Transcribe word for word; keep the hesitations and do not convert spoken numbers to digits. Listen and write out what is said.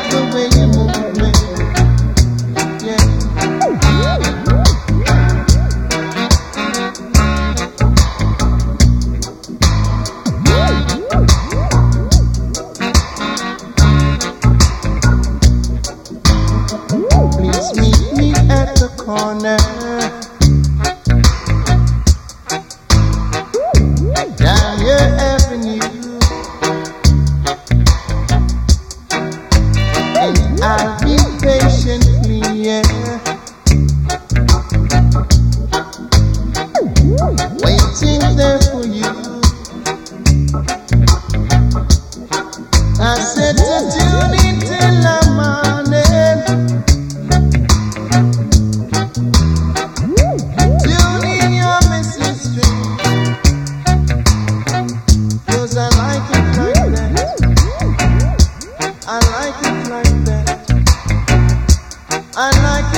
the way you move me. Yeah. Please meet me at the corner. Down your avenue. And I'll be patiently, yeah, waiting there for you. I said to tune in till the morning. Tune in your message string, 'cause I like it like that. I like it like that. I like it.